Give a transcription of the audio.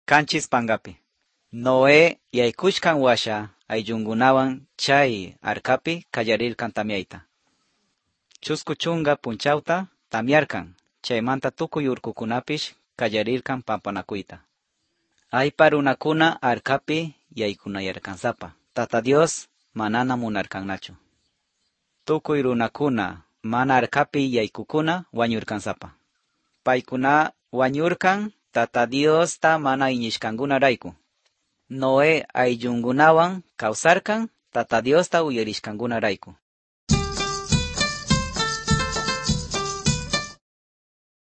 Kanchis pangapi. Noé yaykushkan washa ayllunkunawan chay arkapi kallarirkan tamyayta. Chusku chunga punchawta tamyarkan. Chaymanta tukuy urkukunapish kallarirkan pampanakuyta. Aypa runakuna arkapi yaykunayarkansapa. Tata Dios manana munarkannachu. Tukuy runakuna mana arkapi yaykukuna wañurkansapa. Paykuna wañurkan Tata Diosta mana iñishkankunarayku. Noé ayllunkunawan kawsarkan Tata Diosta uyarishkankunarayku.